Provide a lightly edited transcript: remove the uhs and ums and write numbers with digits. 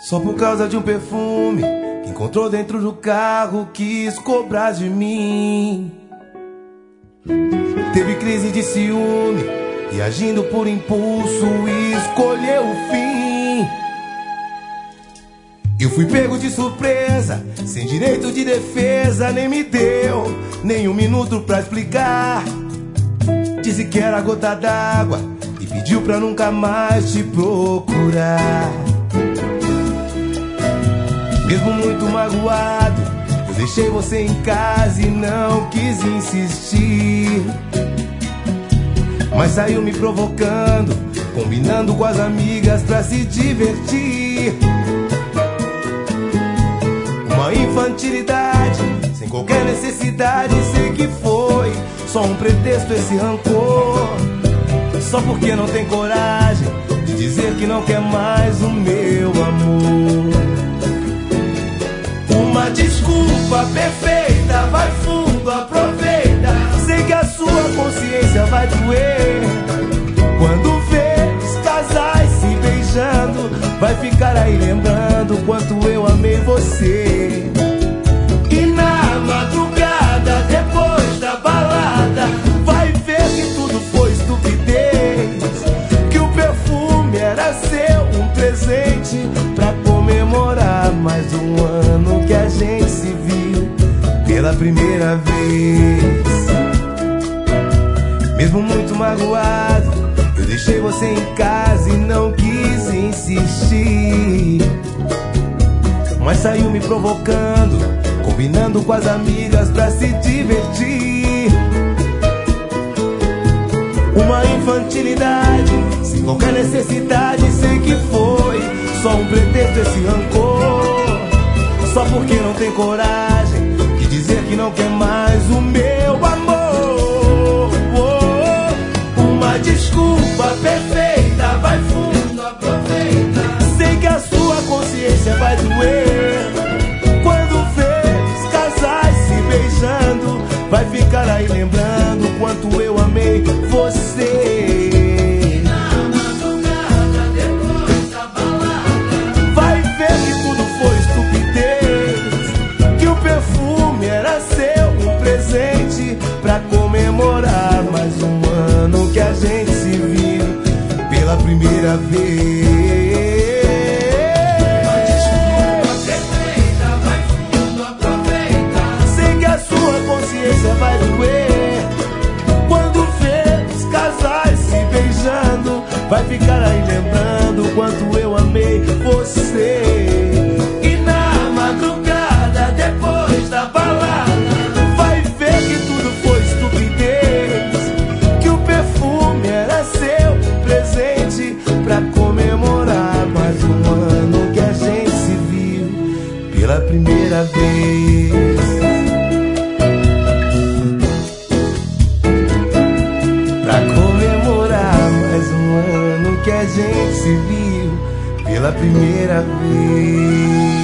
Só por causa de um perfume que encontrou dentro do carro, quis cobrar de mim. Teve crise de ciúme e, agindo por impulso, escolheu o fim. Eu fui pego de surpresa, sem direito de defesa, nem me deu nem um minuto pra explicar. Disse que era gota d'água e pediu pra nunca mais te procurar. Mesmo muito magoado, eu deixei você em casa e não quis insistir. Mas saiu me provocando, combinando com as amigas pra se divertir. Uma infantilidade, sem qualquer necessidade. Sei que foi só um pretexto esse rancor. Só porque não tem coragem de dizer que não quer mais o meu amor. Uma desculpa perfeita, vai fundo, aproveita. Sei que a sua consciência vai doer quando vê os casais se beijando. Vai ficar aí lembrando quanto eu amei você. E na madrugada, depois da balada, vai ver que tudo foi estupidez, que o perfume era seu, um presente pra comemorar mais um ano que a gente se viu pela primeira vez. Mesmo muito magoado, eu deixei você em casa e não quis insistir. Mas saiu me provocando, combinando com as amigas pra se divertir. Uma infantilidade, sem qualquer necessidade. Sei que foi só um pretexto esse rancor. Só porque não tem coragem de dizer que não quer mais o meu amor. Uma desculpa perfeita, vai fundo, aproveita. Sei que a sua consciência vai doer quando vê os casais se beijando. Vai ficar aí lembrando quanto eu amei você. E na madrugada, depois da balada, vai ver que tudo foi estupidez, que o perfume era seu, um presente pra comemorar mais um ano que a gente se viu pela primeira vez. uma desculpa perfeita, vai fundo, aproveita. Sei que a sua consciência vai doer quando vê os casais se beijando. Vai ficar aí lembrando quanto eu amei você. E na madrugada, depois da balada, vai ver que tudo foi estupidez, que o perfume era seu, um presente pra comemorar mais um ano que a gente se viu pela primeira vez. Pra comemorar mais um ano que a gente se viu pela primeira vez.